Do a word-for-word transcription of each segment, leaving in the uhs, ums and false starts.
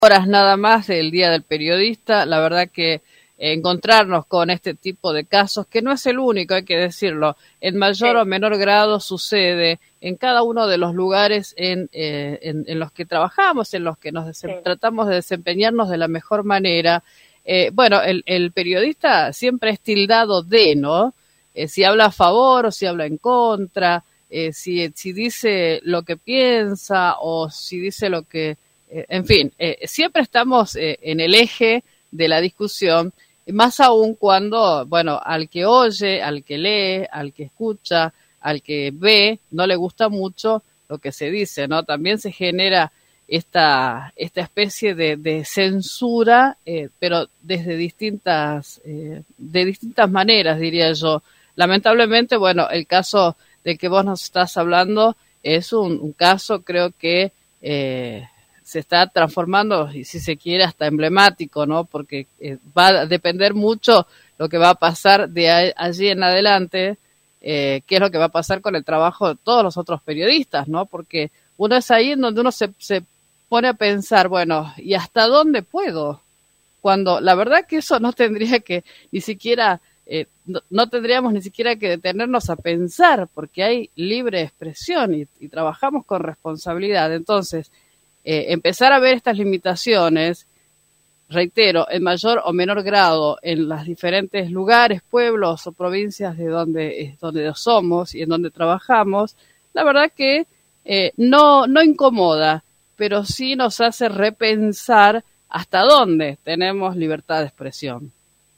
Horas nada más del Día del Periodista, la verdad que encontrarnos con este tipo de casos, que no es el único, hay que decirlo, en mayor o menor grado sucede en cada uno de los lugares en, eh, en, en los que trabajamos, en los que nos Sí. tratamos de desempeñarnos de la mejor manera. Eh, bueno, el, el periodista siempre es tildado de, ¿no? Eh, si habla a favor o si habla en contra, eh, si, si dice lo que piensa o si dice lo que... Eh, en fin, eh, siempre estamos eh, en el eje de la discusión, más aún cuando, bueno, al que oye, al que lee, al que escucha, al que ve, no le gusta mucho lo que se dice, ¿no? También se genera esta, esta especie de, de censura, eh, pero desde distintas, eh, de distintas maneras, diría yo. Lamentablemente, bueno, el caso del que vos nos estás hablando es un, un caso, creo que, eh, se está transformando, y si se quiere, hasta emblemático, ¿no? Porque eh, va a depender mucho lo que va a pasar de a, allí en adelante, eh, qué es lo que va a pasar con el trabajo de todos los otros periodistas, ¿no? Porque uno es ahí en donde uno se, se pone a pensar, bueno, ¿y hasta dónde puedo? Cuando la verdad que eso no tendría que ni siquiera, eh, no, no tendríamos ni siquiera que detenernos a pensar, porque hay libre expresión y, y trabajamos con responsabilidad. Entonces, Eh, empezar a ver estas limitaciones, reitero, en mayor o menor grado en los diferentes lugares, pueblos o provincias de donde, donde somos y en donde trabajamos, la verdad que eh, no, no incomoda, pero sí nos hace repensar hasta dónde tenemos libertad de expresión.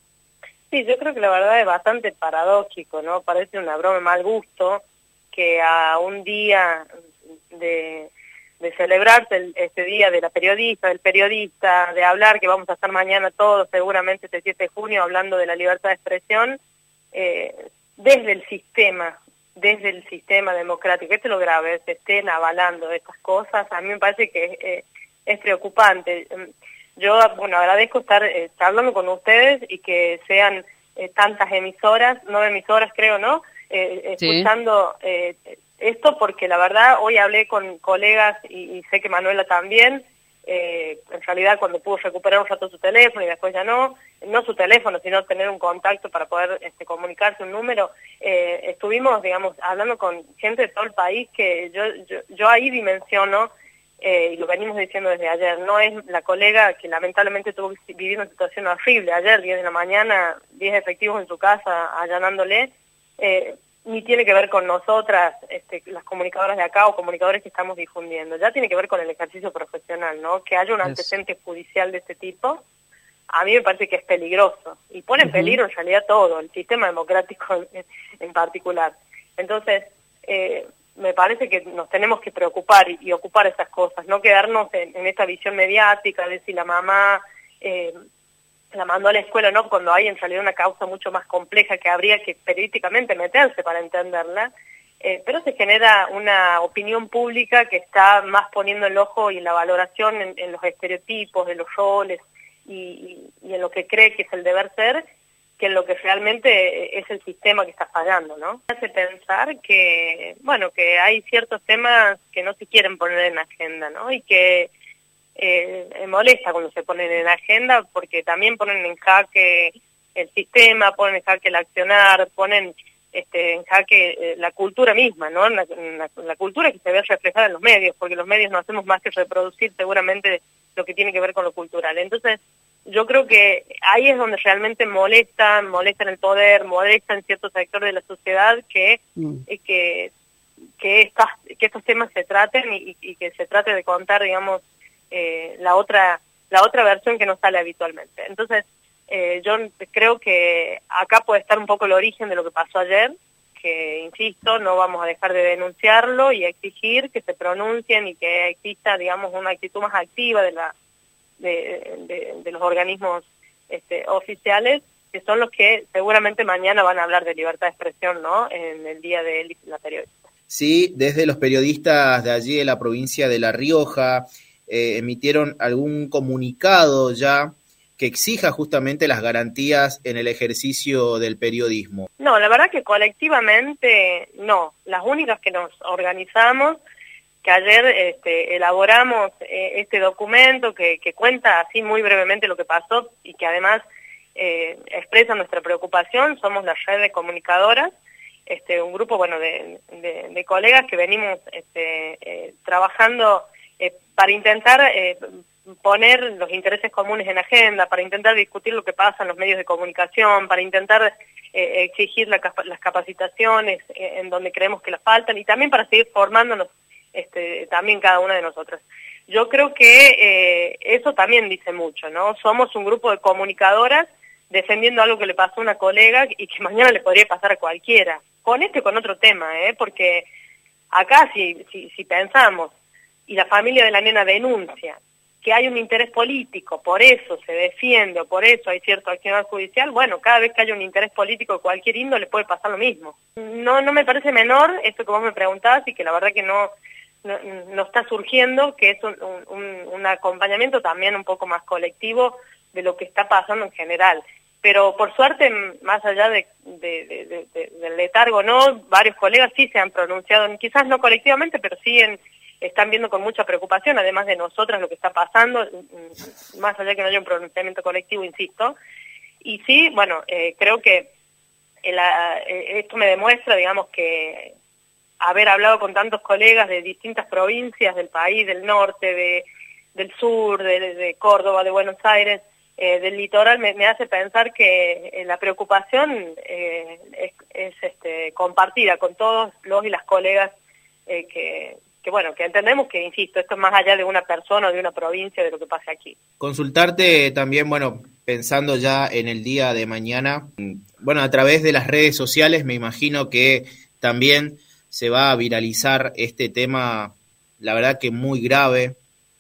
Sí, yo creo que la verdad es bastante paradójico, ¿no? Parece una broma de mal gusto que a un día de... de celebrarse el, este día de la periodista, del periodista, de hablar, que vamos a estar mañana todos, seguramente este siete de junio, hablando de la libertad de expresión, eh, desde el sistema, desde el sistema democrático. Esto es lo grave, se estén avalando estas cosas, a mí me parece que eh, es preocupante. Yo, bueno, agradezco estar eh, charlando con ustedes y que sean eh, tantas emisoras, nueve emisoras creo, ¿no?, eh, escuchando... Sí. Eh, Esto porque la verdad hoy hablé con colegas y, y sé que Manuela también, eh, en realidad cuando pudo recuperar un rato su teléfono y después ya no, no su teléfono, sino tener un contacto para poder este, comunicarse un número, eh, estuvimos, digamos, hablando con gente de todo el país que yo, yo, yo ahí dimensiono, eh, y lo venimos diciendo desde ayer, no es la colega que lamentablemente tuvo que vivir una situación horrible, ayer, diez de la mañana, diez efectivos en su casa allanándole, eh, ni tiene que ver con nosotras, este, las comunicadoras de acá o comunicadores que estamos difundiendo, ya tiene que ver con el ejercicio profesional, ¿no? Que haya un antecedente judicial de este tipo, a mí me parece que es peligroso, y pone en uh-huh. peligro en realidad todo, el sistema democrático en, en particular. Entonces, eh, me parece que nos tenemos que preocupar y, y ocupar esas cosas, no quedarnos en, en esta visión mediática de si la mamá... Eh, la mandó a la escuela, ¿no?, cuando hay en realidad una causa mucho más compleja que habría que periodísticamente meterse para entenderla, eh, pero se genera una opinión pública que está más poniendo el ojo y la valoración en, en los estereotipos, de los roles y, y, y en lo que cree que es el deber ser, que en lo que realmente es el sistema que está fallando, ¿no? Hace pensar que, bueno, que hay ciertos temas que no se quieren poner en agenda, ¿no?, y que Eh, me molesta cuando se ponen en agenda porque también ponen en jaque el sistema, ponen en jaque el accionar, ponen este, en jaque eh, la cultura misma, ¿no? La, la, la cultura que se ve reflejada en los medios, porque los medios no hacemos más que reproducir seguramente lo que tiene que ver con lo cultural. Entonces, yo creo que ahí es donde realmente molestan, molestan el poder, molestan ciertos sectores de la sociedad que, mm. eh, que, que, estas, que estos temas se traten y, y que se trate de contar, digamos, Eh, la otra la otra versión que no sale habitualmente. Entonces, eh, yo creo que acá puede estar un poco el origen de lo que pasó ayer, que, insisto, no vamos a dejar de denunciarlo y exigir que se pronuncien y que exista, digamos, una actitud más activa de la de, de, de los organismos este, oficiales, que son los que seguramente mañana van a hablar de libertad de expresión, ¿no?, en el Día de la Periodista. Sí, desde los periodistas de allí de la provincia de La Rioja, Eh, emitieron algún comunicado ya que exija justamente las garantías en el ejercicio del periodismo. No, la verdad que colectivamente no. Las únicas que nos organizamos que ayer este, elaboramos eh, este documento que, que cuenta así muy brevemente lo que pasó y que además eh, expresa nuestra preocupación. Somos la red de comunicadoras, este, un grupo bueno de, de, de colegas que venimos este, eh, trabajando eh, para intentar eh, poner los intereses comunes en agenda, para intentar discutir lo que pasa en los medios de comunicación, para intentar eh, exigir la, las capacitaciones eh, en donde creemos que las faltan y también para seguir formándonos este, también cada una de nosotras. Yo creo que eh, eso también dice mucho, ¿no? Somos un grupo de comunicadoras defendiendo algo que le pasó a una colega y que mañana le podría pasar a cualquiera, con este o con otro tema, ¿eh? Porque acá si, si, si pensamos y la familia de la nena denuncia que hay un interés político, por eso se defiende o por eso hay cierto accionar judicial, bueno, cada vez que haya un interés político de cualquier índole puede pasar lo mismo. No no me parece menor esto que vos me preguntabas y que la verdad que no, no, no está surgiendo, que es un, un, un acompañamiento también un poco más colectivo de lo que está pasando en general. Pero por suerte, más allá de, de, de, de, de, del letargo, ¿no? Varios colegas sí se han pronunciado, quizás no colectivamente, pero sí en... están viendo con mucha preocupación, además de nosotras, lo que está pasando, más allá que no haya un pronunciamiento colectivo, insisto. Y sí, bueno, eh, creo que el, eh, esto me demuestra, digamos, que haber hablado con tantos colegas de distintas provincias del país, del norte, de, del sur, de, de Córdoba, de Buenos Aires, eh, del litoral, me, me hace pensar que eh, la preocupación eh, es, es este, compartida con todos los y las colegas eh, que... que bueno, que entendemos que, insisto, esto es más allá de una persona o de una provincia, de lo que pasa aquí. Consultarte también, bueno, pensando ya en el día de mañana, bueno, a través de las redes sociales me imagino que también se va a viralizar este tema, la verdad que muy grave,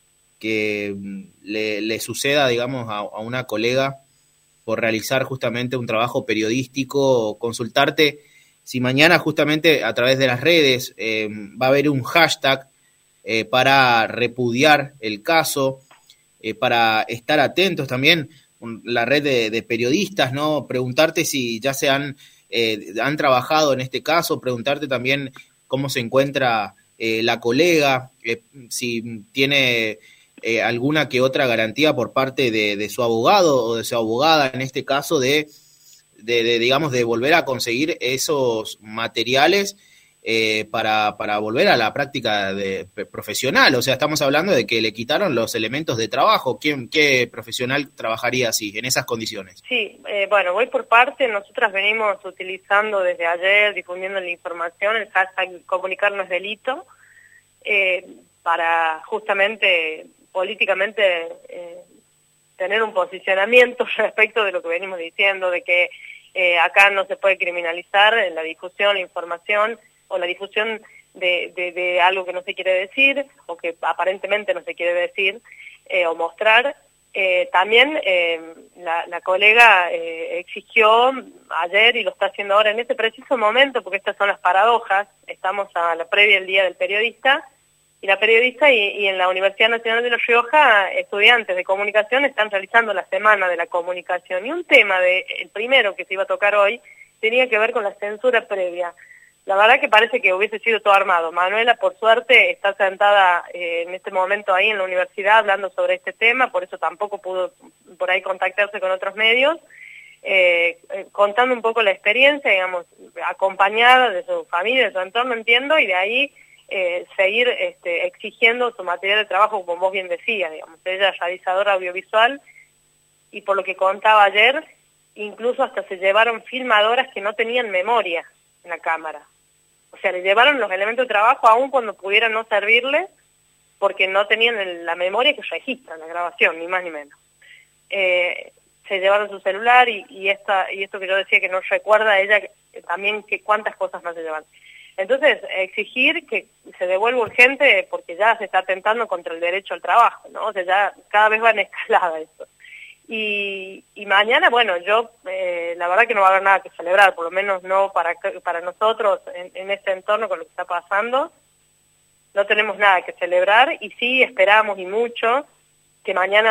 que le, le suceda, digamos, a, a una colega por realizar justamente un trabajo periodístico. Consultarte si mañana justamente a través de las redes eh, va a haber un hashtag eh, para repudiar el caso, eh, para estar atentos también, la red de, de periodistas, ¿no? Preguntarte si ya se han, eh, han trabajado en este caso, preguntarte también cómo se encuentra eh, la colega, eh, si tiene eh, alguna que otra garantía por parte de, de su abogado o de su abogada, en este caso de... De, de, digamos, de volver a conseguir esos materiales eh, para, para volver a la práctica de, profesional. O sea, estamos hablando de que le quitaron los elementos de trabajo. ¿Quién, qué profesional trabajaría así, en esas condiciones? Sí, eh, bueno, voy por parte. Nosotras venimos utilizando desde ayer, difundiendo la información, el hashtag comunicar no es delito, eh, para justamente, políticamente, eh, tener un posicionamiento respecto de lo que venimos diciendo, de que eh, acá no se puede criminalizar la difusión, la información o la difusión de, de, de algo que no se quiere decir o que aparentemente no se quiere decir eh, o mostrar. Eh, también eh, la, la colega eh, exigió ayer y lo está haciendo ahora en este preciso momento, porque estas son las paradojas, estamos a la previa del Día del Periodista, y la periodista y, y en la Universidad Nacional de La Rioja, estudiantes de comunicación están realizando la Semana de la Comunicación. Y un tema, de el primero que se iba a tocar hoy, tenía que ver con la censura previa. La verdad que parece que hubiese sido todo armado. Manuela, por suerte, está sentada eh, en este momento ahí en la universidad hablando sobre este tema, por eso tampoco pudo por ahí contactarse con otros medios, eh, eh, contando un poco la experiencia, digamos, acompañada de su familia, de su entorno, entiendo, y de ahí... Eh, seguir este, exigiendo su material de trabajo, como vos bien decías, digamos. Ella es realizadora audiovisual y por lo que contaba ayer, incluso hasta se llevaron filmadoras que no tenían memoria en la cámara. O sea, le llevaron los elementos de trabajo aún cuando pudieran no servirle, porque no tenían el, la memoria que registra la grabación, ni más ni menos. Eh, se llevaron su celular y, y, esta, y esto que yo decía que no recuerda ella eh, también que cuántas cosas más se llevan. Entonces, exigir que se devuelva urgente porque ya se está atentando contra el derecho al trabajo, ¿no? O sea, ya cada vez va en escalada esto. Y, y mañana, bueno, yo, eh, la verdad que no va a haber nada que celebrar, por lo menos no para, para nosotros en, en este entorno con lo que está pasando. No tenemos nada que celebrar y sí esperamos y mucho que mañana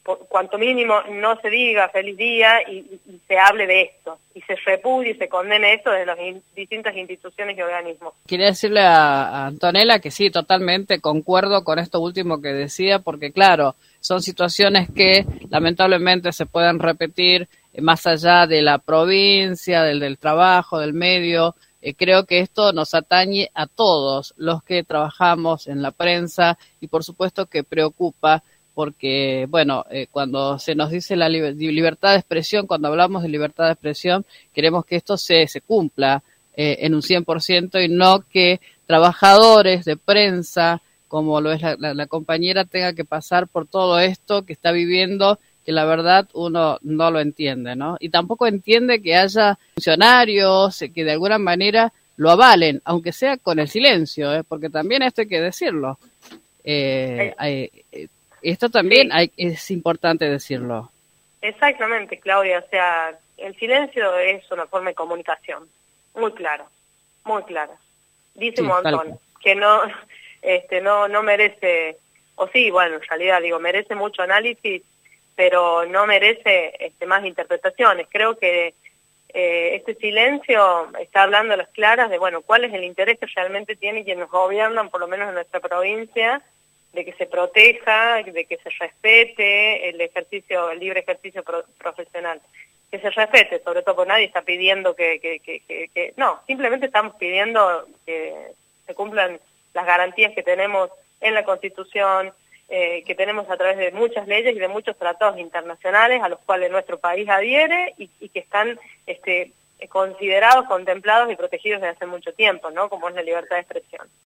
por, cuanto mínimo no se diga feliz día y, y, y se hable de esto, y se repudie y se condene esto desde las in, distintas instituciones y organismos. Quería decirle a, a Antonella que sí, totalmente concuerdo con esto último que decía, porque claro, son situaciones que lamentablemente se pueden repetir eh, más allá de la provincia, del, del trabajo, del medio. Eh, creo que esto nos atañe a todos los que trabajamos en la prensa y por supuesto que preocupa porque, bueno, eh, cuando se nos dice la li- libertad de expresión, cuando hablamos de libertad de expresión, queremos que esto se, se cumpla eh, en un cien por ciento y no que trabajadores de prensa, como lo es la, la, la compañera, tenga que pasar por todo esto que está viviendo, que la verdad uno no lo entiende, ¿no? Y tampoco entiende que haya funcionarios que de alguna manera lo avalen, aunque sea con el silencio, ¿eh? Porque también esto hay que decirlo. Eh, hay, esto también sí. hay, es importante decirlo. Exactamente, Claudia. O sea, el silencio es una forma de comunicación muy clara, muy clara. Dice sí, un montón que no, este, no, no merece, o sí, bueno, en realidad digo, merece mucho análisis, pero no merece este, más interpretaciones. Creo que eh, este silencio está hablando a las claras de, bueno, cuál es el interés que realmente tienen quienes nos gobiernan, por lo menos en nuestra provincia, de que se proteja, de que se respete el ejercicio, el libre ejercicio pro profesional. Que se respete, sobre todo porque nadie está pidiendo que, que, que, que, que... No, simplemente estamos pidiendo que se cumplan las garantías que tenemos en la Constitución, Eh, que tenemos a través de muchas leyes y de muchos tratados internacionales a los cuales nuestro país adhiere y, y que están este, considerados, contemplados y protegidos desde hace mucho tiempo, ¿no? Como es la libertad de expresión.